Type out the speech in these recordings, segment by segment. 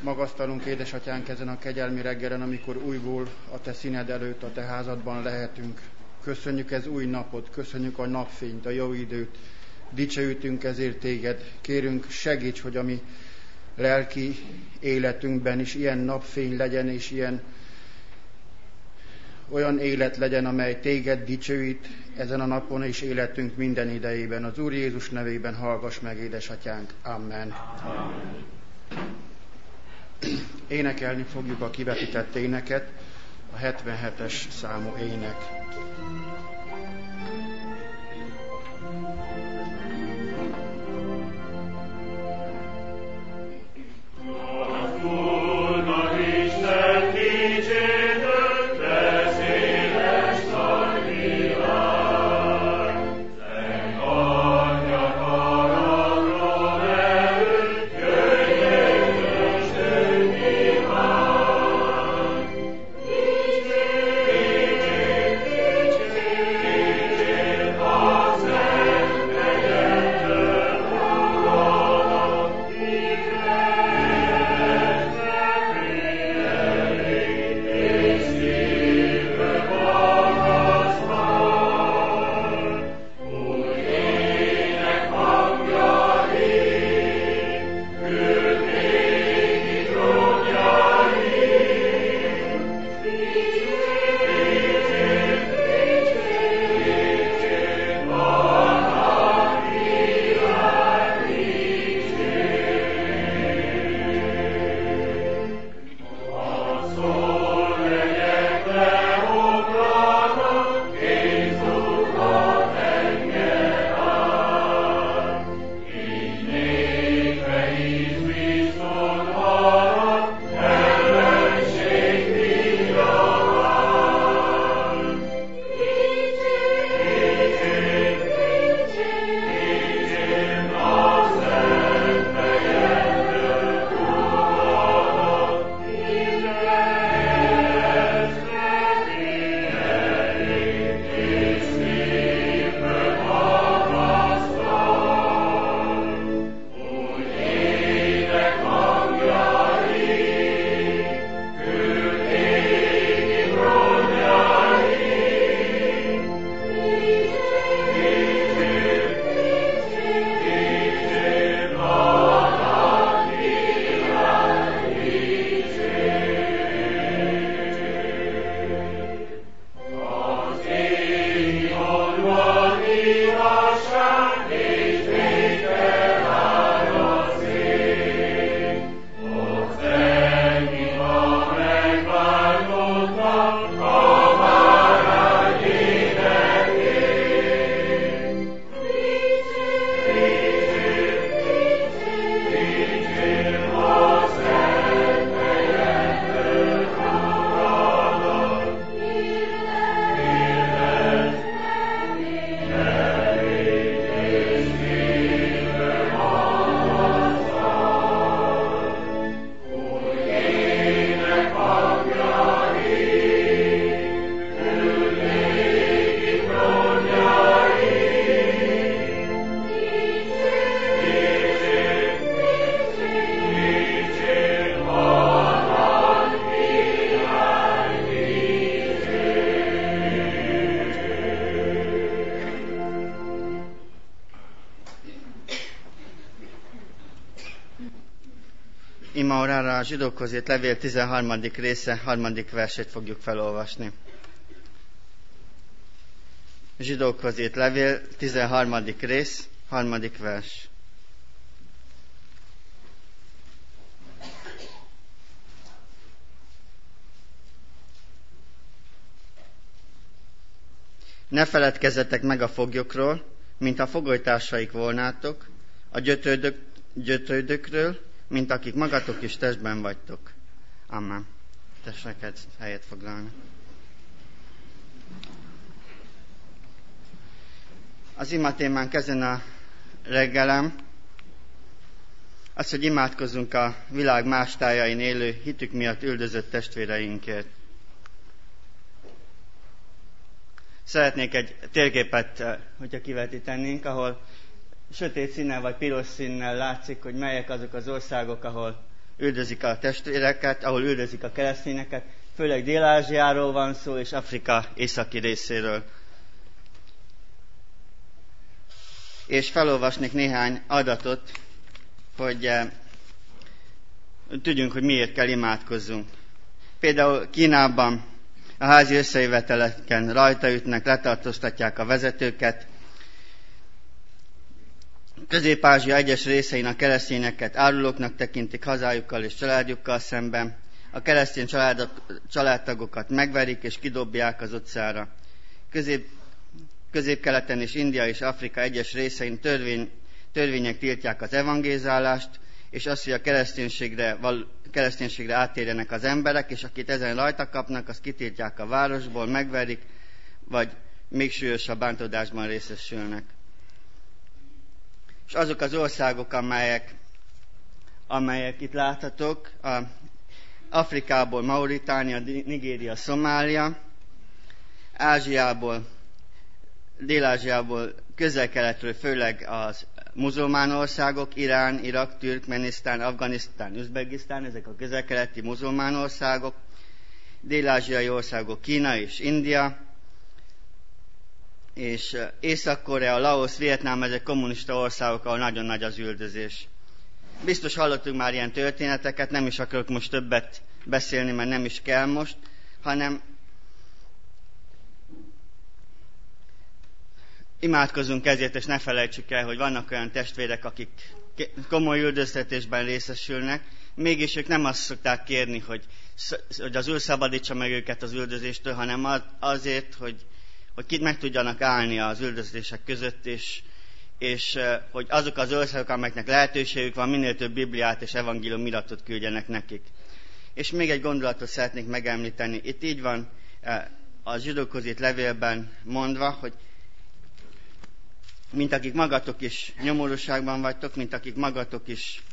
Magasztalunk, édesatyánk, ezen a kegyelmi reggelen, amikor újból a te színed előtt, a te házadban lehetünk. Köszönjük ez új napot, köszönjük a napfényt, a jó időt, dicsőítünk ezért téged. Kérünk, segíts, hogy a mi lelki életünkben is ilyen napfény legyen, és olyan élet legyen, amely téged dicsőít ezen a napon és életünk minden idejében. Az Úr Jézus nevében hallgass meg, édesatyánk. Amen. Amen. Énekelni fogjuk a kivetített éneket, a 77-es számú ének. Imaórára a Zsidókhoz írt levél 13. része, 3. versét fogjuk felolvasni. Zsidókhoz írt levél, 13. rész, 3. vers. Ne feledkezzetek meg a foglyokról, mintha fogolytársaik volnátok, a gyötrődökről, mint akik magatok is testben vagytok. Amen. Tessék helyet foglalni. Az imatémánk ezen a reggelen az, hogy imádkozzunk a világ más tájain élő, hitük miatt üldözött testvéreinkért. Szeretnék egy térképet, hogyha kivetítenénk, ahol sötét színnel vagy piros színnel látszik, hogy melyek azok az országok, ahol üldözik a testvéreket, ahol üldözik a keresztényeket. Főleg Dél-Ázsiáról van szó, és Afrika északi részéről. És felolvasnék néhány adatot, hogy tudjunk, hogy miért kell imádkozzunk. Például Kínában a házi összejöveteleken rajtaütnek, letartóztatják a vezetőket. Közép-Ázsia egyes részein a keresztényeket árulóknak tekintik hazájukkal és családjukkal szemben. A keresztény családtagokat megverik és kidobják az utcára. Közép-keleten és India és Afrika egyes részein törvények tiltják az evangélizálást, és azt, hogy a kereszténységre áttérjenek az emberek, és akit ezen rajta kapnak, azt kitiltják a városból, megverik, vagy még súlyosabb bántódásban részesülnek. És azok az országok, amelyek itt láthatók, Afrikából Mauritánia, Nigéria, Szomália, Ázsiából, Dél-Ázsiából, Közel-Keletről főleg az muzulmán országok, Irán, Irak, Türkmenisztán, Afganisztán, Üzbegisztán, ezek a közel-keleti muzulmán országok, dél-ázsiai országok, Kína és India, és Észak-Korea, Laosz, Vietnám, ezek kommunista országok, ahol nagyon nagy az üldözés. Biztos hallottunk már ilyen történeteket, nem is akarok most többet beszélni, mert nem is kell most, hanem imádkozunk ezért, és ne felejtsük el, hogy vannak olyan testvérek, akik komoly üldöztetésben részesülnek, mégis ők nem azt szokták kérni, hogy az Úr szabadítsa meg őket az üldözéstől, hanem azért, hogy meg tudjanak állni az üldözések között, és hogy azok az országok, amelyeknek lehetőségük van, minél több Bibliát és evangélium iratot küldjenek nekik. És még egy gondolatot szeretnék megemlíteni. Itt így van a zsidókhoz írt levélben mondva, hogy mint akik magatok is nyomorúságban vagytok, mint akik magatok is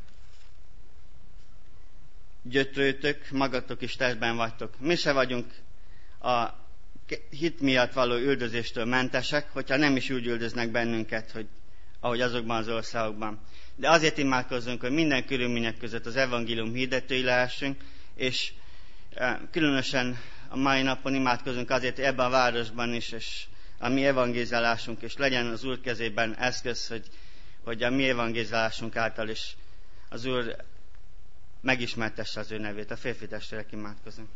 gyötrőtök, magatok is testben vagytok. Mi se vagyunk a hit miatt való üldözéstől mentesek, hogyha nem is úgy üldöznek bennünket, ahogy azokban az országokban. De azért imádkozzunk, hogy minden körülmények között az evangélium hirdetői lehessünk, és különösen a mai napon imádkozunk azért, hogy ebben a városban is, és a mi evangélizálásunk, és legyen az Úr kezében eszköz, hogy a mi evangélizálásunk által is az Úr megismertesse az ő nevét. A férfi testvérek, imádkozunk.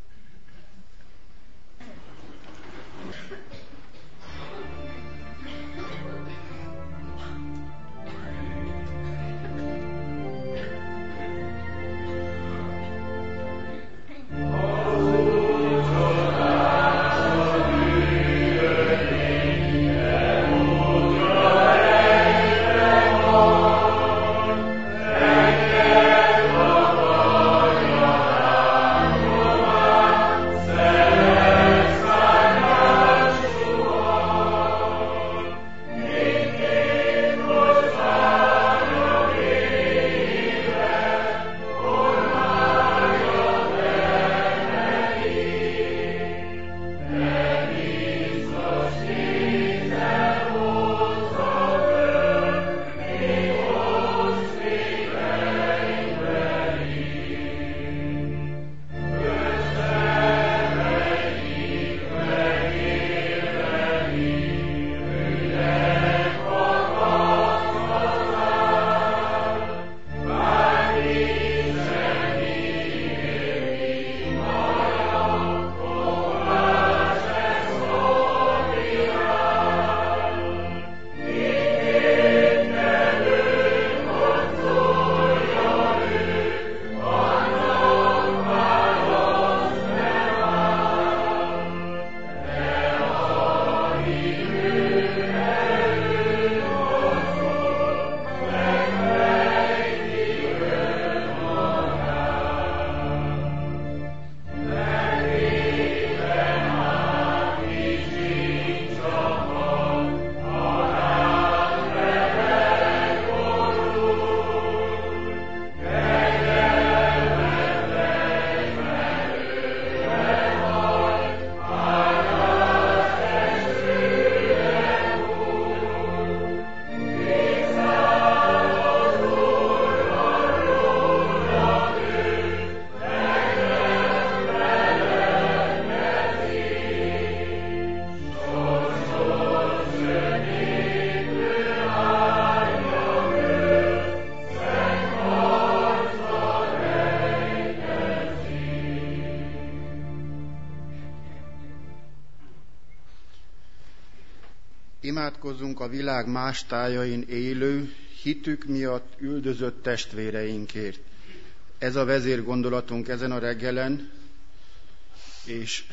Imádkozzunk a világ más tájain élő, hitük miatt üldözött testvéreinkért. Ez a vezérgondolatunk ezen a reggelen, és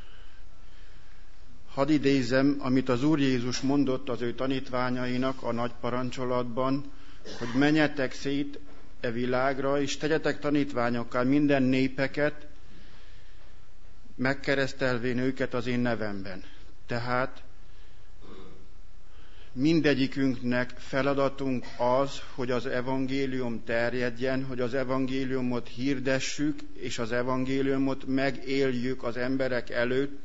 hadd idézzem, amit az Úr Jézus mondott az ő tanítványainak a nagy parancsolatban, hogy menjetek szét e világra, és tegyetek tanítványokká minden népeket, megkeresztelvén őket az én nevemben. Tehát mindegyikünknek feladatunk az, hogy az evangélium terjedjen, hogy az evangéliumot hirdessük, és az evangéliumot megéljük az emberek előtt,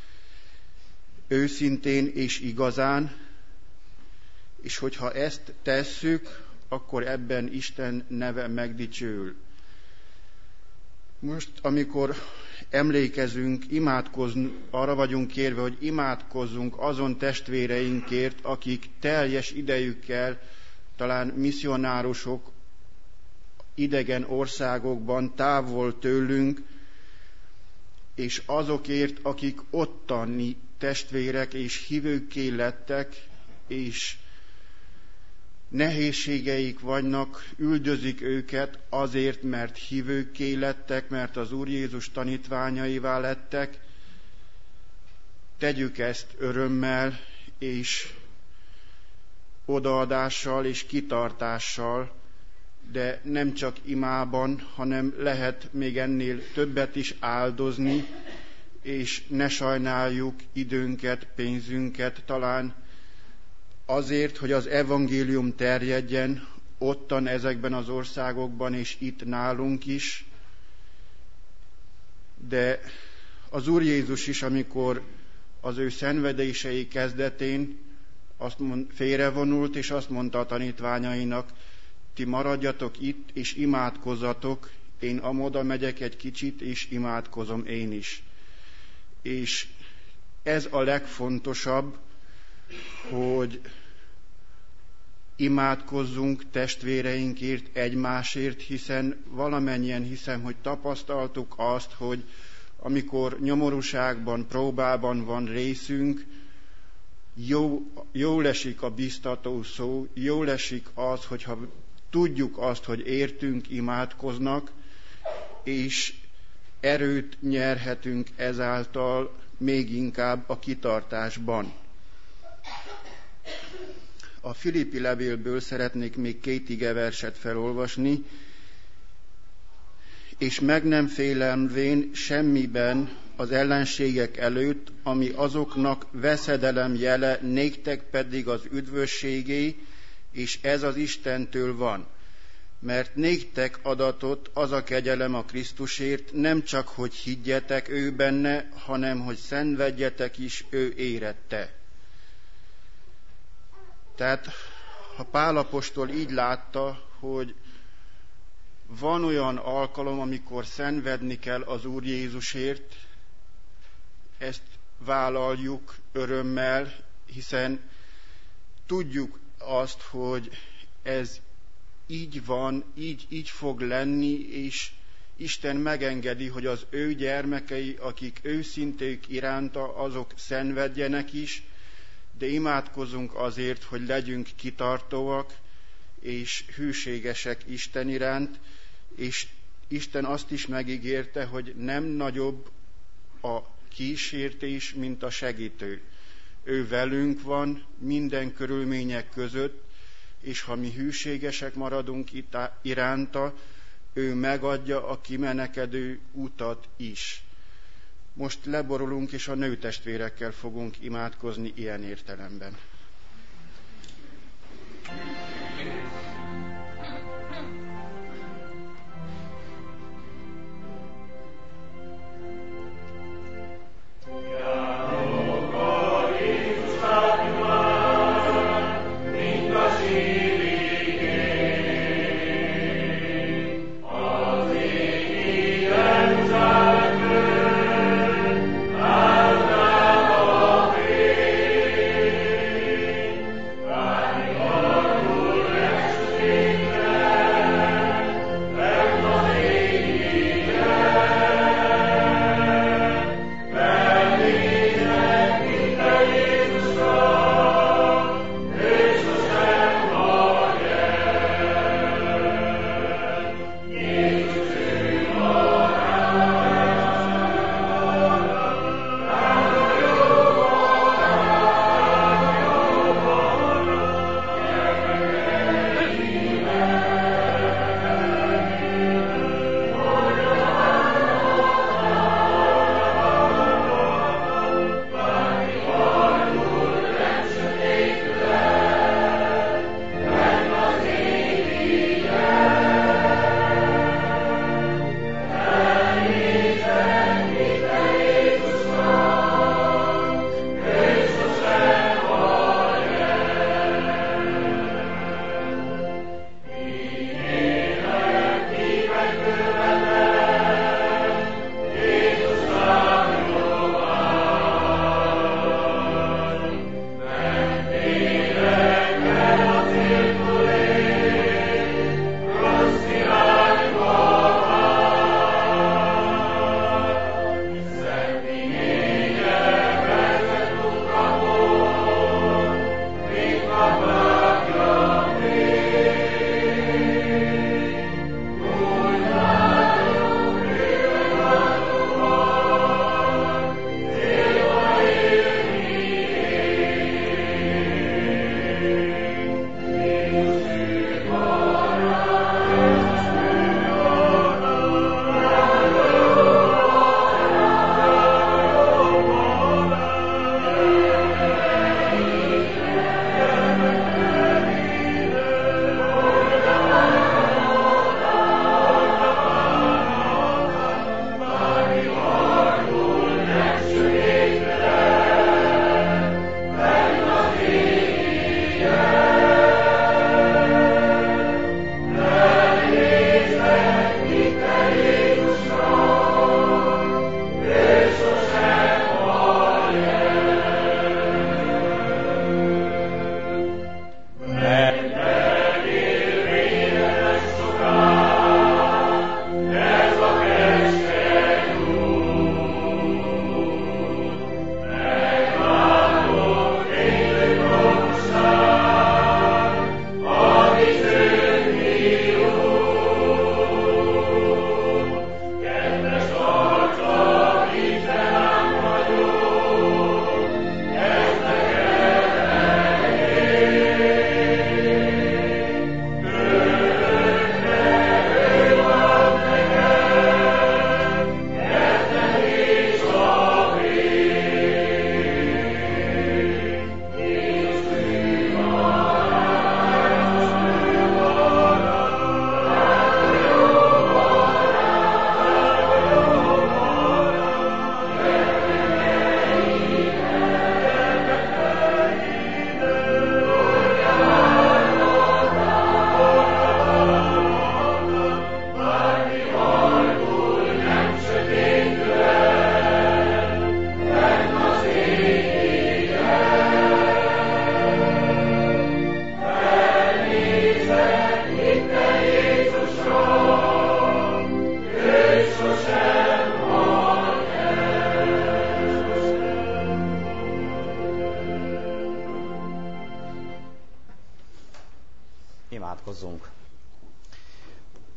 őszintén és igazán, és hogyha ezt tesszük, akkor ebben Isten neve megdicsőül. Most, amikor emlékezünk, arra vagyunk kérve, hogy imádkozzunk azon testvéreinkért, akik teljes idejükkel, talán misszionárusok idegen országokban, távol tőlünk, és azokért, akik ottani testvérek és hívőkké lettek, és nehézségeik vannak, üldözik őket azért, mert hívőkké lettek, mert az Úr Jézus tanítványaivá lettek. Tegyük ezt örömmel, és odaadással, és kitartással, de nem csak imában, hanem lehet még ennél többet is áldozni, és ne sajnáljuk időnket, pénzünket, talán azért, hogy az evangélium terjedjen ottan ezekben az országokban, és itt nálunk is. De az Úr Jézus is, amikor az ő szenvedései kezdetén félrevonult, és azt mondta a tanítványainak, ti maradjatok itt, és imádkozzatok, én amoda megyek egy kicsit, és imádkozom én is. És ez a legfontosabb, hogy imádkozzunk testvéreinkért, egymásért, hiszen valamennyien hiszem, hogy tapasztaltuk azt, hogy amikor nyomorúságban, próbában van részünk, jól esik a biztató szó, jól esik az, hogyha tudjuk azt, hogy értünk, imádkoznak, és erőt nyerhetünk ezáltal még inkább a kitartásban. A Filippi levélből szeretnék még 2 igeverset felolvasni, és meg nem félelmvén semmiben az ellenségek előtt, ami azoknak veszedelem jele, néktek pedig az üdvösségé, és ez az Istentől van. Mert néktek adatott az a kegyelem a Krisztusért, nem csak, hogy higgyetek ő benne, hanem, hogy szenvedjetek is ő érette. Tehát, ha Pál apostol így látta, hogy van olyan alkalom, amikor szenvedni kell az Úr Jézusért, ezt vállaljuk örömmel, hiszen tudjuk azt, hogy ez így van, így fog lenni, és Isten megengedi, hogy az ő gyermekei, akik őszinték iránta, azok szenvedjenek is, de imádkozunk azért, hogy legyünk kitartóak és hűségesek Isten iránt, és Isten azt is megígérte, hogy nem nagyobb a kísértés, mint a segítő. Ő velünk van minden körülmények között, és ha mi hűségesek maradunk iránta, ő megadja a kimenekedő utat is. Most leborulunk, és a nőtestvérekkel fogunk imádkozni ilyen értelemben. Amen.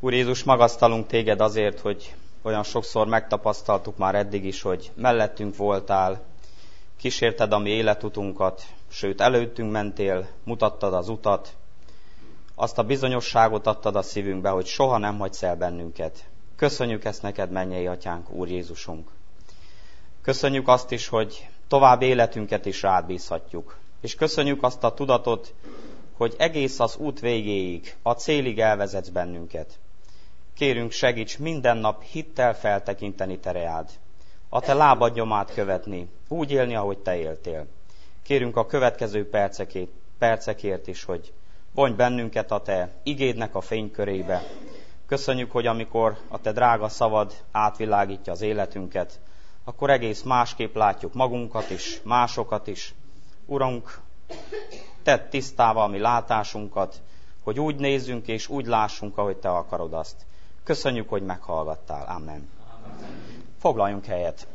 Úr Jézus, magasztalunk téged azért, hogy olyan sokszor megtapasztaltuk már eddig is, hogy mellettünk voltál, kísérted a mi életutunkat, sőt előttünk mentél, mutattad az utat, azt a bizonyosságot adtad a szívünkbe, hogy soha nem hagysz el bennünket. Köszönjük ezt neked, mennyei Atyánk, Úr Jézusunk. Köszönjük azt is, hogy tovább életünket is rád bízhatjuk. És köszönjük azt a tudatot, hogy egész az út végéig, a célig elvezetsz bennünket. Kérünk, segíts minden nap hittel feltekinteni te reád, a te lábad nyomát követni, úgy élni, ahogy te éltél. Kérünk a következő percekért is, hogy vonj bennünket a te igédnek a fénykörébe. Köszönjük, hogy amikor a te drága szavad átvilágítja az életünket, akkor egész másképp látjuk magunkat is, másokat is. Urunk, tedd tisztává a mi látásunkat, hogy úgy nézzünk és úgy lássunk, ahogy te akarod azt. Köszönjük, hogy meghallgattál. Amen. Foglaljunk helyet.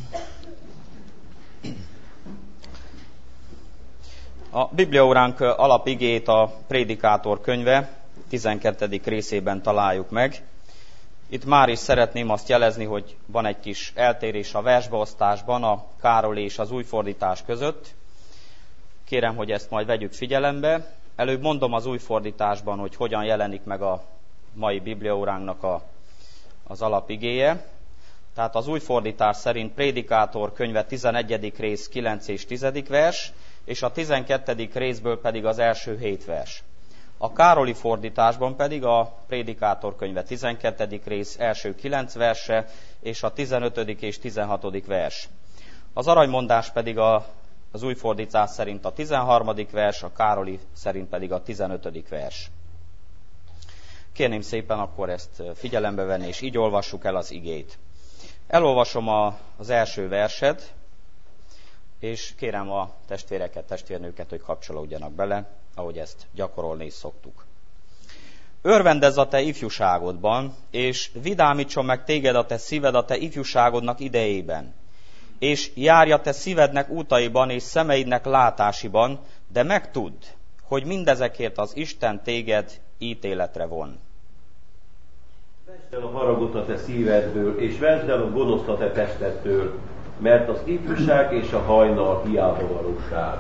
A bibliaóránk alapigét a Prédikátor könyve 12. részében találjuk meg. Itt már is szeretném azt jelezni, hogy van egy kis eltérés a versbeosztásban a Károly és az új fordítás között. Kérem, hogy ezt majd vegyük figyelembe. Előbb mondom az új fordításban, hogy hogyan jelenik meg a mai bibliaóránknak az alapigéje. Tehát az új fordítás szerint Prédikátor könyve 11. rész 9 és 10. vers, és a 12. részből pedig az első 7 vers. A Károli fordításban pedig a Prédikátor könyve 12. rész első 9 verse, és a 15. és 16. vers. Az aranymondás pedig az új fordítás szerint a 13. vers, a Károli szerint pedig a 15. vers. Kérném szépen akkor ezt figyelembe venni, és így olvassuk el az igét. Elolvasom az első verset, és kérem a testvéreket, testvérnőket, hogy kapcsolódjanak bele, ahogy ezt gyakorolni is szoktuk. Örvendezz a te ifjúságodban, és vidámítson meg téged a te szíved a te ifjúságodnak idejében. És járj a te szívednek útaiban és szemeidnek látásiban, de megtudd, hogy mindezekért az Isten téged ítéletre von. Vesd el a haragot a te szívedből, és vesd el a gonoszt a te testedtől, mert az ifjúság és a hajnal hiába valóság.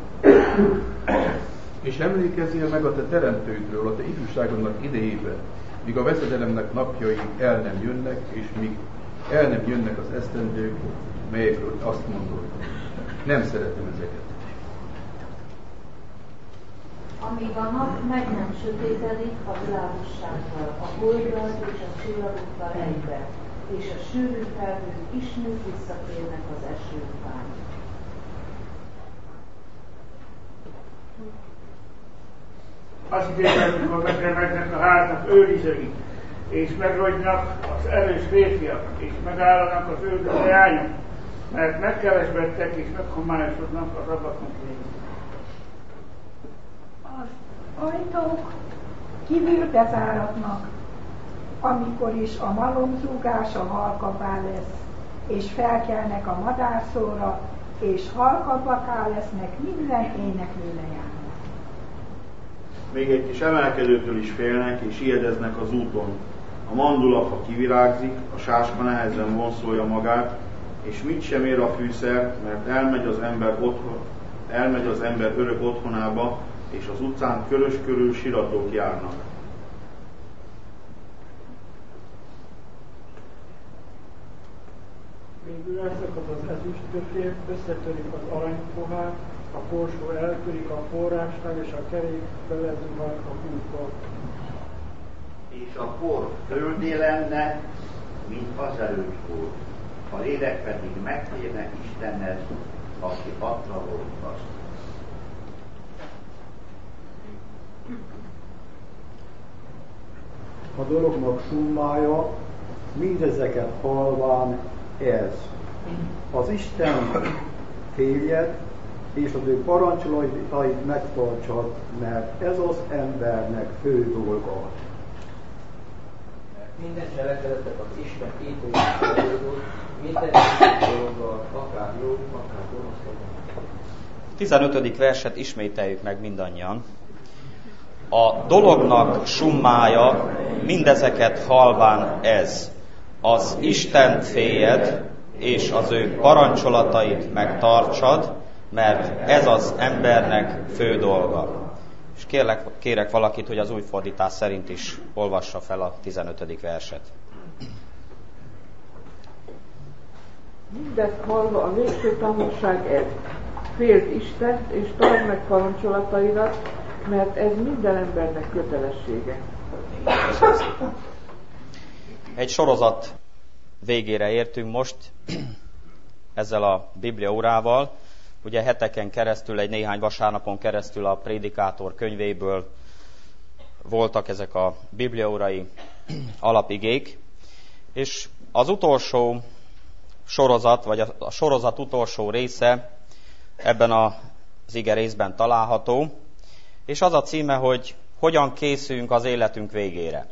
És emlékezzél meg a te teremtődről a te ifjúságodnak idejében, míg a veszedelemnek napjai el nem jönnek, és míg el nem jönnek az esztendők, melyekről azt mondod, nem szeretem ezeket. Amíg a nap meg nem sötétedik a világossággal, a holddal és a csillagokkal egybe, és a sűrű felhők ismét visszatérnek az eső után. Azt hiszem, amikor megremegnek a házak őrizői, és megrogynak az erős férfiak, és megállanak az őrző leányok, mert megkevesbedtek és meghomályosodnak az ablakon kívül. Az ajtók kívül bezáratnak, amikor is a malomzúgása halkabbá lesz, és felkelnek a madárszóra, és halkabbá lesznek minden éneklő leányok. Még egy kis emelkedőtől is félnek, és ijedeznek az úton. A mandulafa kivirágzik, a sáska nehezen vonszolja magát, és mit sem ér a fűszer, mert elmegy az ember örök otthonába, és az utcán körös körül siratok járnak. Végül elszakad az ezüstkötél, összetörik az aranypohár, a korsó eltörik a forrásnál, és a kerék belezuhan a kútba. És a por földé lenne, mint azelőtt volt. A lélek pedig megtérne Istenhez, aki adta volt azt. A dolognak summája, mindezeket halván ez. Az Isten féljed, és az ő parancsolatait megtartsad, mert ez az embernek fő dolga. Mert minden cselekedetet az Isten ítéletéből, minden dologgal, akár jó, akár gonosz legyen. 15. verset ismételjük meg mindannyian. A dolognak summája mindezeket halván ez: az Istent féljed, és az ő parancsolatait megtartsad, mert ez az embernek fő dolga. És kérek valakit, hogy az új fordítás szerint is olvassa fel a 15. verset. Mindezt hallva a végső tanulság ez: féld Istent és tartsd meg parancsolataidat, mert ez minden embernek kötelessége. Egy sorozat végére értünk most ezzel a Bibliaórával. Ugye heteken keresztül, egy néhány vasárnapon keresztül a Prédikátor könyvéből voltak ezek a bibliaórai alapigék, és az utolsó sorozat, vagy a sorozat utolsó része ebben az ige részben található, és az a címe, hogy hogyan készülünk az életünk végére.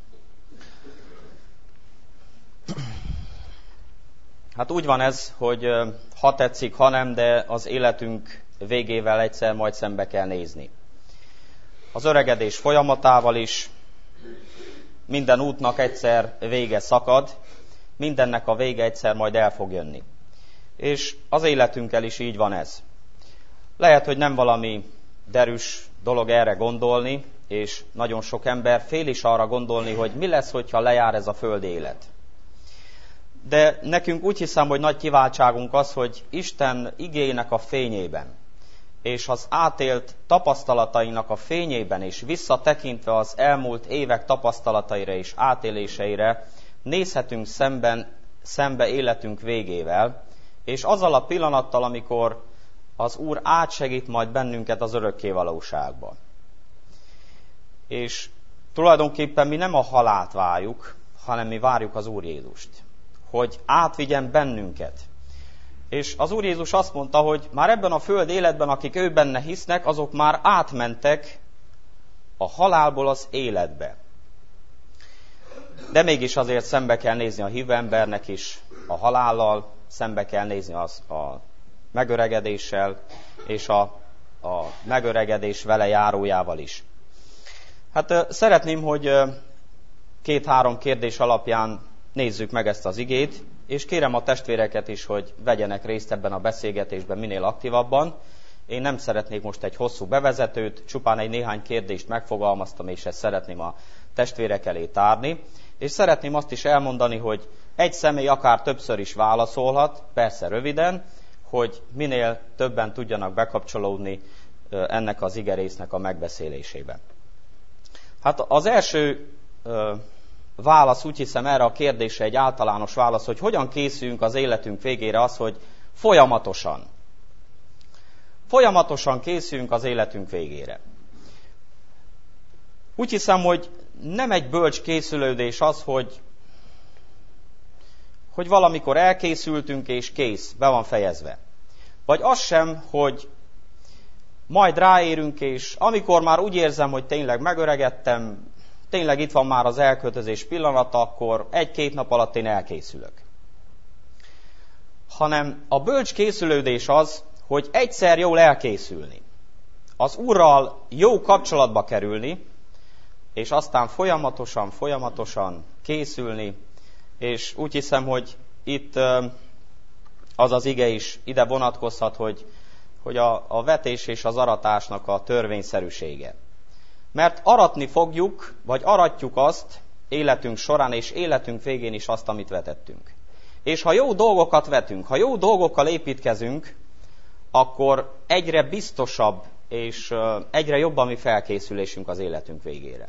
Hát úgy van ez, hogy ha tetszik, ha nem, de az életünk végével egyszer majd szembe kell nézni. Az öregedés folyamatával is, minden útnak egyszer vége szakad, mindennek a vége egyszer majd el fog jönni. És az életünkkel is így van ez. Lehet, hogy nem valami derűs dolog erre gondolni, és nagyon sok ember fél is arra gondolni, hogy mi lesz, hogyha lejár ez a földi élet. De nekünk úgy hiszem, hogy nagy kiváltságunk az, hogy Isten igének a fényében, és az átélt tapasztalatainak a fényében, és visszatekintve az elmúlt évek tapasztalataira és átéléseire nézhetünk szembe életünk végével, és azzal a pillanattal, amikor az Úr átsegít majd bennünket az örökkévalóságba. És tulajdonképpen mi nem a halált várjuk, hanem mi várjuk az Úr Jézust, hogy átvigyen bennünket. És az Úr Jézus azt mondta, hogy már ebben a föld életben, akik ő benne hisznek, azok már átmentek a halálból az életbe. De mégis azért szembe kell nézni a hívő embernek is a halállal, szembe kell nézni a megöregedéssel, és a megöregedés vele járójával is. Hát szeretném, hogy 2-3 kérdés alapján nézzük meg ezt az igét, és kérem a testvéreket is, hogy vegyenek részt ebben a beszélgetésben minél aktívabban. Én nem szeretnék most egy hosszú bevezetőt, csupán egy néhány kérdést megfogalmaztam, és ezt szeretném a testvérek elé tárni. És szeretném azt is elmondani, hogy egy személy akár többször is válaszolhat, persze röviden, hogy minél többen tudjanak bekapcsolódni ennek az igerésznek a megbeszélésébe. Hát az első válasz, úgy hiszem, erre a kérdésre egy általános válasz, hogy hogyan készülünk az életünk végére, az, hogy folyamatosan. Folyamatosan készülünk az életünk végére. Úgy hiszem, hogy nem egy bölcs készülődés az, hogy valamikor elkészültünk és kész, be van fejezve. Vagy az sem, hogy majd ráérünk, és amikor már úgy érzem, hogy tényleg megöregedtem, tényleg itt van már az elköltözés pillanata, akkor 1-2 nap alatt én elkészülök. Hanem a bölcs készülődés az, hogy egyszer jól elkészülni. Az Úrral jó kapcsolatba kerülni, és aztán folyamatosan készülni, és úgy hiszem, hogy itt az az ige is ide vonatkozhat, hogy a vetés és az aratásnak a törvényszerűsége. Mert aratni fogjuk, vagy aratjuk azt életünk során, és életünk végén is azt, amit vetettünk. És ha jó dolgokat vetünk, ha jó dolgokkal építkezünk, akkor egyre biztosabb, és egyre jobb a mi felkészülésünk az életünk végére.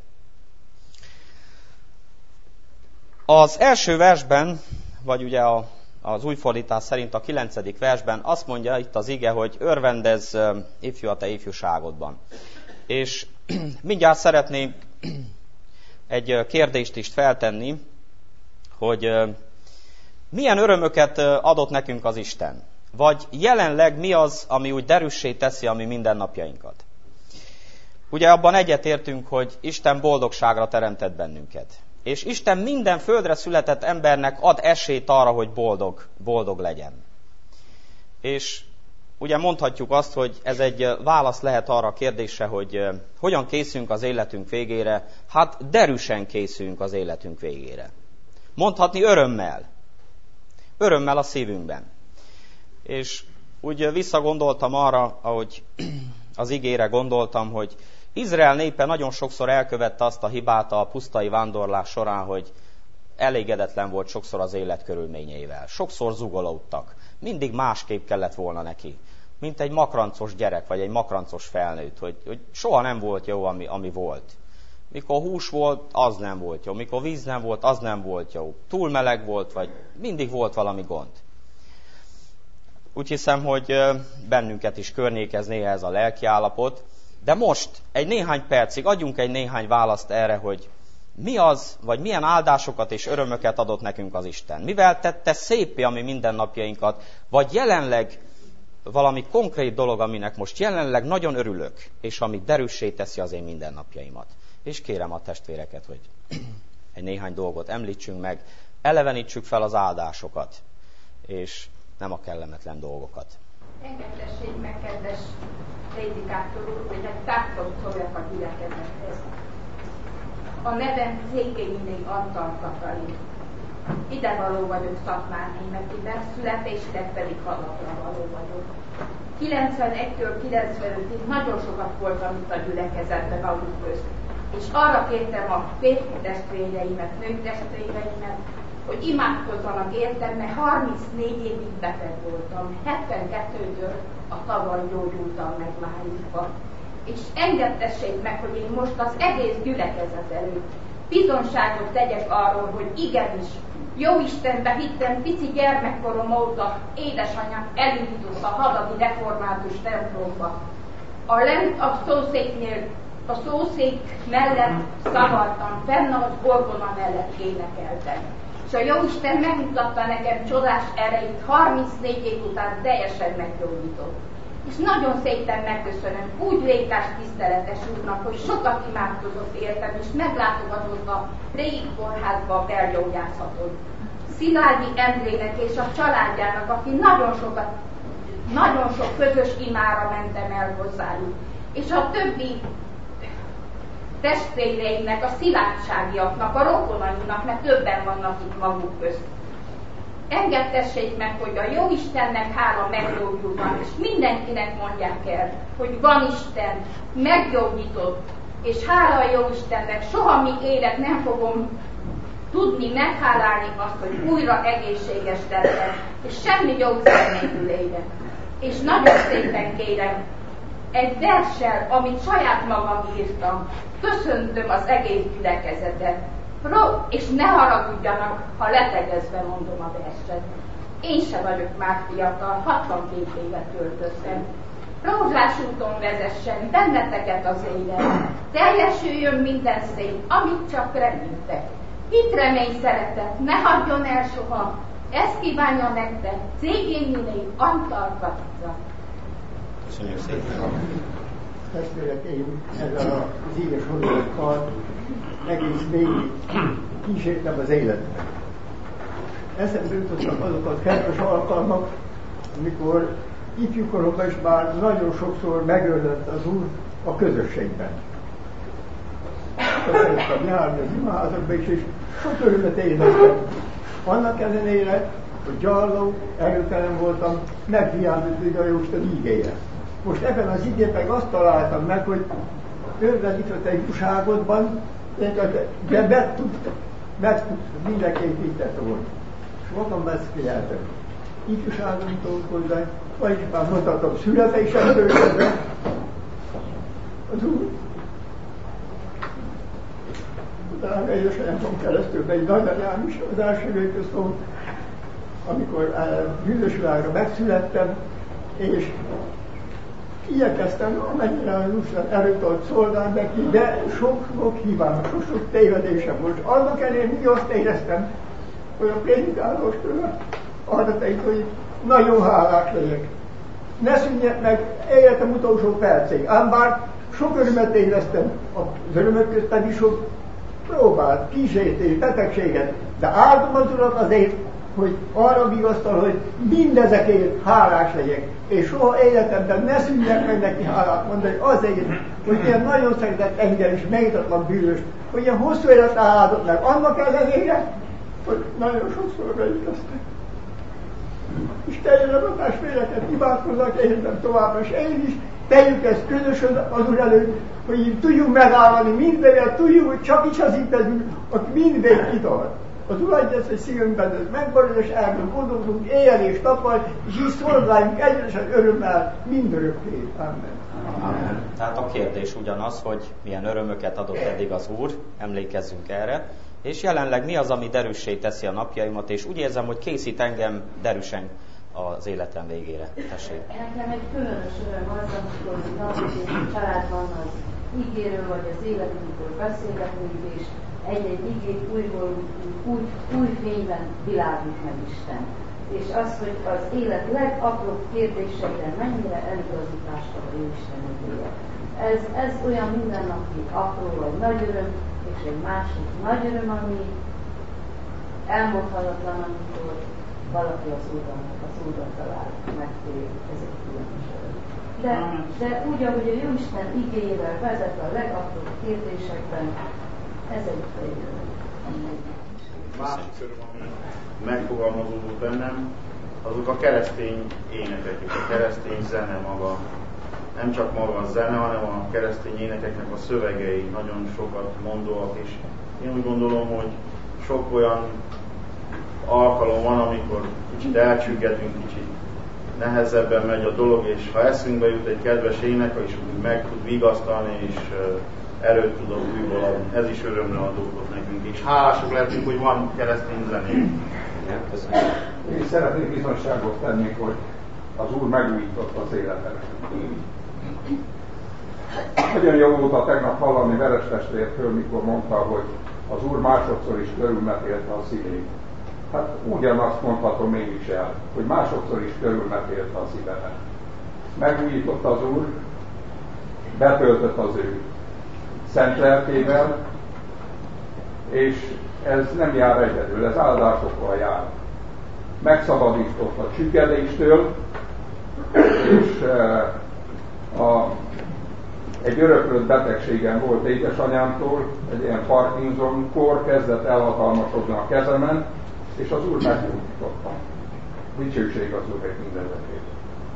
Az első versben, vagy ugye az új fordítás szerint a 9. versben azt mondja itt az ige, hogy örvendezz ifjú a te ifjúságodban. És mindjárt szeretnék egy kérdést is feltenni, hogy milyen örömöket adott nekünk az Isten? Vagy jelenleg mi az, ami úgy derűssé teszi a mi mindennapjainkat? Ugye abban egyetértünk, hogy Isten boldogságra teremtett bennünket. És Isten minden földre született embernek ad esélyt arra, hogy boldog legyen. És ugye mondhatjuk azt, hogy ez egy válasz lehet arra a kérdésre, hogy hogyan készülünk az életünk végére. Hát derűsen készülünk az életünk végére. Mondhatni örömmel. Örömmel a szívünkben. És úgy visszagondoltam arra, ahogy az igére gondoltam, hogy Izrael népe nagyon sokszor elkövette azt a hibát a pusztai vándorlás során, hogy elégedetlen volt sokszor az élet körülményeivel. Sokszor zugolódtak. Mindig másképp kellett volna neki. Mint egy makrancos gyerek, vagy egy makrancos felnőtt, hogy soha nem volt jó, ami volt. Mikor hús volt, az nem volt jó. Mikor víz nem volt, az nem volt jó. Túl meleg volt, vagy mindig volt valami gond. Úgy hiszem, hogy bennünket is környékez néha ez a lelkiállapot. De most egy néhány percig adjunk egy néhány választ erre, hogy mi az, vagy milyen áldásokat és örömöket adott nekünk az Isten. Mivel tette széppé a mi mindennapjainkat, vagy jelenleg valami konkrét dolog, aminek most jelenleg nagyon örülök, és ami derűssé teszi az én mindennapjaimat. És kérem a testvéreket, hogy egy néhány dolgot említsünk meg, elevenítsük fel az áldásokat, és nem a kellemetlen dolgokat. Engedtessék meg, kedves prédikátor úr, hogy egy tártot szóljak a gyülekezethez. A nevem Székényi Antal Katalin. Idevaló vagyok Szatmárnémetiben, születésileg pedig Halapra való vagyok. 91-től 95-ig nagyon sokat voltam itt a gyülekezetben maguk közt, és arra kértem a férfi testvéreimet, női testvéreimet, hogy imádkozzanak értem, mert 34 évig beteg voltam. 72-től a tavaly gyógyultam meg májusban. És engedtessék meg, hogy én most az egész gyülekezet előtt bizonságot tegyek arról, hogy igenis, Jóistenbe hittem pici gyermekkorom óta, édesanyám elindított a Hadadi Református templomba. A szószéknél, a szószék mellett szavaltam, fenn az orgona mellett énekeltem. És a Jóisten megmutatta nekem csodás erejét, 34 év után teljesen meggyógyított. És nagyon szépen megköszönöm úgy Lékás tiszteletes úrnak, hogy sokat imádkozott értem, és meglátogatott a régi kórházba a belgyógyászaton. Szilárdi Endrének és a családjának, aki nagyon sok közös imára mentem el hozzájuk. És a többi testvéreimnek, a szilárdságiaknak, a rokonainak, mert többen vannak itt maguk közt. Engedtessék meg, hogy a Jóistennek hála meggyógyultam, és mindenkinek mondják el, hogy van Isten, meggyógyított, és hála a Jóistennek, soha míg élek nem fogom tudni meghálálni azt, hogy újra egészséges lettem, és semmi gyógyszer nélkül élek. És nagyon szépen kérem, egy verssel, amit saját magam írtam, köszöntöm az egész gyülekezetet, és ne haragudjanak, ha letegezve mondom a verset. Én se vagyok már fiatal, 62 évet töltöttem. Rózsás úton vezessen benneteket az élet, teljesüljön minden szép, amit csak reméltek. Hit, remény, szeretet, ne hagyjon el soha, ezt kívánja nektek Székényi Antal Katica. Köszönjük szépen! Testvérek, én ezzel az édes hozzákkal egész végig kísértem az életet. Eszembe jutottak azok a kedves alkalmak, amikor ifjúkoromban is már nagyon sokszor megördött az Úr a közösségben. Szerettem járni az imaházakba is, és sok örömet éreztem. Annak ellenére, hogy gyarló, erőtelen voltam, meghiányzott a Jóisten igéje. Most ebben az igében meg azt találtam meg, hogy örvendított egy ifjúságodban, de megtudta, mindenképp így tett volna. És magam ezt figyeltem. Ifjúságomtól hozzá, vagyis már mondhatom, születe is előzőben. Az Úr. Utána édesanyámon keresztül egy nagyanyám is az első végtől szólt, amikor bűnös világra megszülettem, és igyekeztem, amennyire az Úristen erőt szolgálni neki, de sok hibám, sok tévedésem volt. Annak ellenére mindig azt éreztem, hogy a prédikálóstól arra tett, hogy nagyon hálás legyek. Ne szűnjek meg életem utolsó percig. Ám bár sok örömet éreztem, az örömök közt pedig sok próbát, kísértés, betegséget, de áldom az Urat azért, hogy arra vigasztal, hogy mindezekért hálás legyek, és soha életemben ne szűnjek meg neki hálát mondani azért, hogy ilyen nagyon szeretett engem is megítatlan bűnös, hogy ilyen hosszú élet áldott meg, annak ellenére, hogy nagyon sokszor beütöztek. Istenre a testvéreket imádkoznak értem továbbra, és én is tegyük ezt közösen az Úr előtt, hogy így tudjunk megállani mindenért, tudjuk, hogy csak is az itt legyünk, aki mindvég kitart. Az Úr adja ezt, hogy szívünkben ez megmarad, és erről gondolunk éjjel és nappal, és így szolgáljunk egyesen örömmel mindörökké. Amen. Tehát a kérdés ugyanaz, hogy milyen örömöket adott eddig az Úr, emlékezzünk erre, és jelenleg mi az, ami derűssé teszi a napjaimat, és úgy érzem, hogy készít engem derűsen az életem végére. Tessék. Nekem egy különös öröm az, amikor napjainkban családban az ígéről, vagy az életünkről beszélgetünk, és egy-egy igét új fényben világít meg Isten. És az, hogy az élet legapróbb kérdéseire mennyire eligazítást ad a Jóisten igéje. Ez olyan mindennapi apró vagy nagy öröm, és egy másik nagy öröm, ami elmondhatatlan, amikor valaki az Úrra talál, megtér, ez egy különös öröm. De úgy, ahogy a Jóisten igéjével vezet a legapróbb kérdésekben, ez egy öröm. Másik öröm, ami megfogalmazódott bennem, azok a keresztény énekek és a keresztény zene maga. Nem csak maga a zene, hanem a keresztény énekeknek a szövegei nagyon sokat mondóak, és én úgy gondolom, hogy sok olyan alkalom van, amikor kicsit elcsüggetünk, kicsit nehezebben megy a dolog, és ha eszünkbe jut egy kedves ének, és meg tud vigasztalni, és erőt tud a újból adni. Ez is örömre ad okot nekünk, és hálások lehetünk, hogy van keresztény zenék. Én szeretnék bizonyságot tenni, hogy az Úr megújította az életemet. Nagyon jó volt a tegnap hallani Veres testvértől, mikor mondta, hogy az Úr másodszor is körülmetélte a szívét. Hát ugyanazt mondhatom én is el, hogy másodszor is körülmetélte a szívemet. Megújította az Úr, betöltött az ő szent lelkével, és ez nem jár egyedül, ez áldásokkal jár. Megszabadított a csüggedéstől, és egy öröklött betegségem volt édesanyámtól, egy ilyen Parkinson-kor kezdett elhatalmasodni a kezemen, és az Úr meggyógyította. Dicsőség az Úrért mindezekért.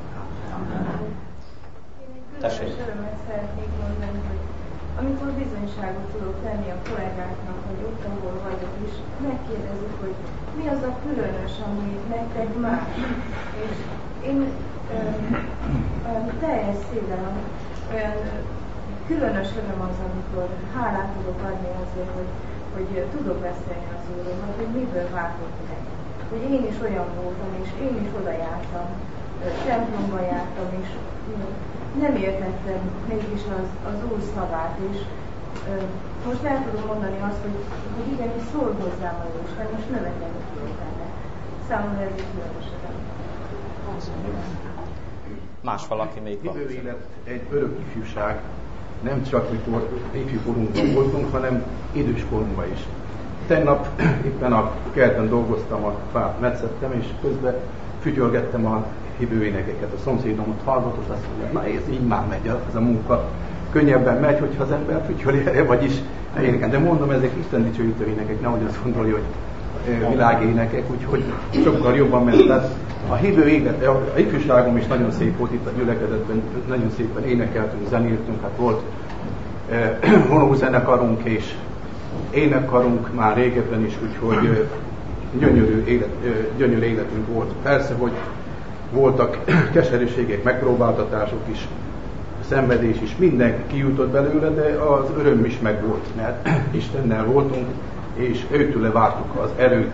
Különös örömet szeretnék mondani, hogy amikor bizonyságot tudok tenni a kollégáknak, hogy ott, ahol vagyok, és megkérdezik, hogy mi az a különös, ami nektek más. És én teljes szívem, olyan különös öröm az, amikor hálát tudok adni azért, hogy tudok beszélni az Úrról, hogy miből váltott meg. Hogy én is olyan voltam, és én is oda jártam, templomba jártam, és nem értettem mégis az Úr szavát, és most el tudom mondani azt, hogy igenis szól hozzám a Jóisten, és növekedni tudok benne. Számomra ez egy különös öröm. Más valaki még van. Hívő élet egy örök ifjúság, nem csak mikor ifjúkorunkban voltunk, hanem időskorunkban is. Tegnap éppen a kertben dolgoztam, a fát metszettem, és közben fütyölgettem a hívő énekeket. A szomszédom ott hallgatott, azt mondja, na ez így már megy ez a munka. Könnyebben megy, hogyha az ember fütyöli erre, vagyis énekel. De mondom, ezek Isten dicsőítő énekek, nehogy azt gondolja, hogy világénekek, úgyhogy sokkal jobban ment. Tehát a hívő élet, a ifjúságom is nagyon szép volt itt a gyülekezetben, nagyon szépen énekeltünk, zenéltünk, hát volt vonózenekarunk és énekkarunk már régebben is, úgyhogy gyönyörű életünk volt. Persze, hogy voltak keserűségek, megpróbáltatások is, szenvedés is, mindenki kijutott belőle, de az öröm is megvolt, mert Istennel voltunk, és őtőle vártuk az erőt,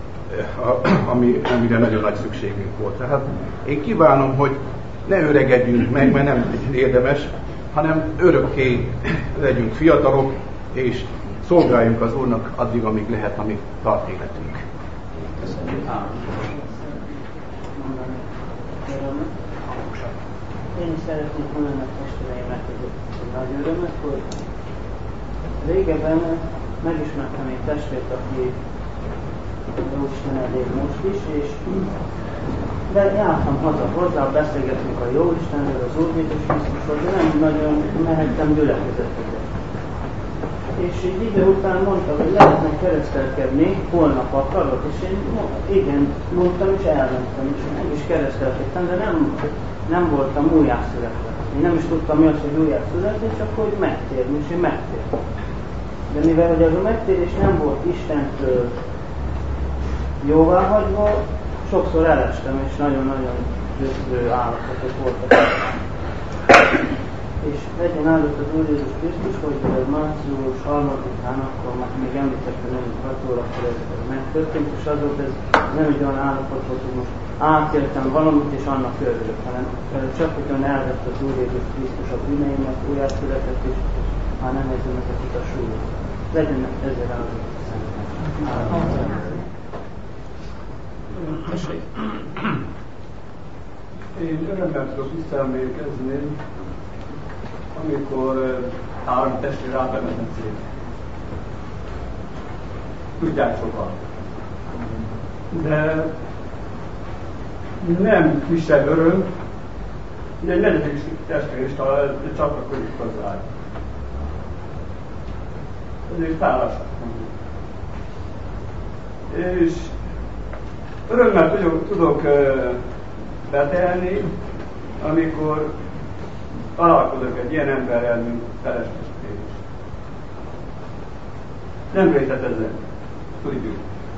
amire nagyon nagy szükségünk volt. Tehát én kívánom, hogy ne öregedjünk meg, mert nem érdemes, hanem örökké legyünk fiatalok, és szolgáljunk az Úrnak addig, amíg lehet, amíg tart életünk. Köszönjük. Én is szeretnék mondani a testvéreimnek, hogy nagy örömet, hogy régebben megismertem egy testvért, aki Jóisten elé most is, de jártam hozzá, beszélgetünk a Jóistenről, az Úr Jézus Krisztusról, de nem nagyon mehettem gyülekezetbe. És így idő után mondta, hogy lehetne keresztelkedni, holnap akarok, és én igen, mondtam, és elmentem, és meg is keresztelkedtem, de nem voltam újjászületve. Én nem is tudtam mi az, hogy újjászületni, csak hogy megtérni, és én megtértem. De mivel hogy az a megtérés nem volt Istentől jóváhagyva, sokszor elestem, és nagyon-nagyon győző állapotok voltak. És legyen áldott az Úr Jézus Krisztus, hogy március 3-án, akkor már még említettem, hogy 6 órakor ez megtörtént, és azóta ez nem egy olyan állapot volt, hogy most átéltem valamit, és annak örülök, hanem csak ugyan elvett az Úr Jézus Krisztus a bűneimet, újjászületett, és már nem érzem ezeket a súlyot. Legyen ezzel áldott a Szentnek. Én örömmel tudok visszaemlékezni, amikor 3 testvér átbemetették. Tudják sokan. De nem kisebb öröm, hogy egy 4. testvér is csatlakozik hozzá. Ezért tálásak. És örömmel tudok betelni, amikor találkozok egy ilyen emberrel, mint feleslegség. Nem részletezem, tudjuk.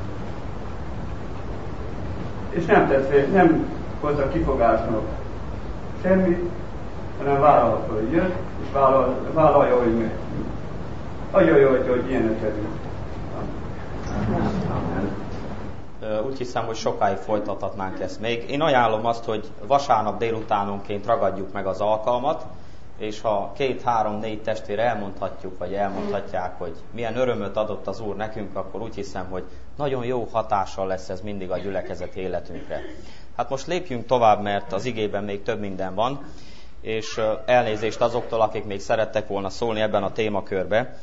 És nem hozza kifogásnak semmit, hanem vállalta, hogy jött, és vállalja, hogy meg. Nagyon jó, hogy ilyenek vagyunk. Úgy hiszem, hogy sokáig folytathatnánk ezt még. Én ajánlom azt, hogy vasárnap délutánonként ragadjuk meg az alkalmat, és ha 2-3-4 testvér elmondhatjuk, vagy elmondhatják, hogy milyen örömöt adott az Úr nekünk, akkor úgy hiszem, hogy nagyon jó hatással lesz ez mindig a gyülekezeti életünkre. Hát most lépjünk tovább, mert az igében még több minden van, és elnézést azoktól, akik még szerettek volna szólni ebben a témakörbe.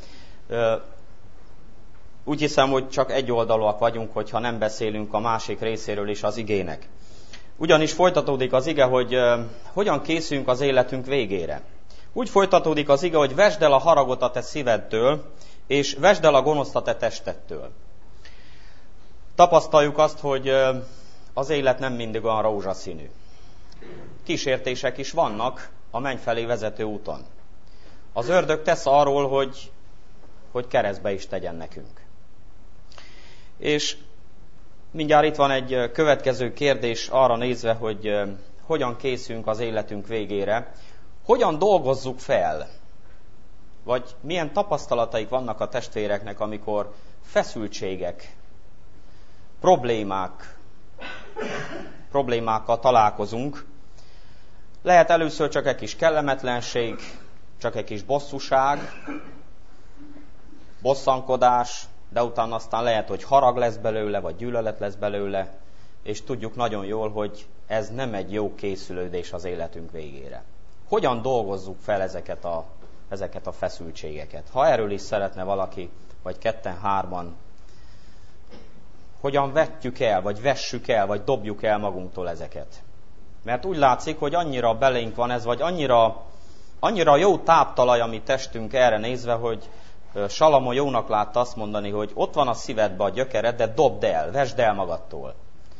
Úgy hiszem, hogy csak egyoldalúak vagyunk, hogyha nem beszélünk a másik részéről is az igének. Ugyanis folytatódik az ige, hogy hogyan készülünk az életünk végére. Úgy folytatódik az ige, hogy vesd el a haragot a te szíveddől, és vesd el a gonoszt a te testettől. Tapasztaljuk azt, hogy az élet nem mindig olyan rózsaszínű. Kísértések is vannak a menny felé vezető úton. Az ördög tesz arról, hogy keresztbe is tegyen nekünk. És mindjárt itt van egy következő kérdés arra nézve, hogy hogyan készülünk az életünk végére, hogyan dolgozzuk fel, vagy milyen tapasztalataik vannak a testvéreknek, amikor feszültségek, problémákkal találkozunk. Lehet először csak egy kis kellemetlenség, csak egy kis bosszúság, bosszankodás, de utána aztán lehet, hogy harag lesz belőle, vagy gyűlölet lesz belőle, és tudjuk nagyon jól, hogy ez nem egy jó készülődés az életünk végére. Hogyan dolgozzuk fel ezeket a feszültségeket? Ha erről is szeretne valaki, vagy 2-3, hogyan vetjük el, vagy vessük el, vagy dobjuk el magunktól ezeket? Mert úgy látszik, hogy annyira belénk van ez, vagy annyira jó táptalaj a mi testünk erre nézve, hogy Salamon jónak látta azt mondani, hogy ott van a szívedbe a gyökered, de dobd el, vesd el magadtól.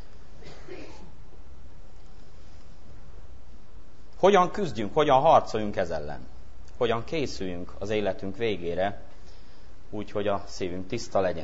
Hogyan küzdjünk, hogyan harcoljunk ez ellen? Hogyan készüljünk az életünk végére, úgy, hogy a szívünk tiszta legyen?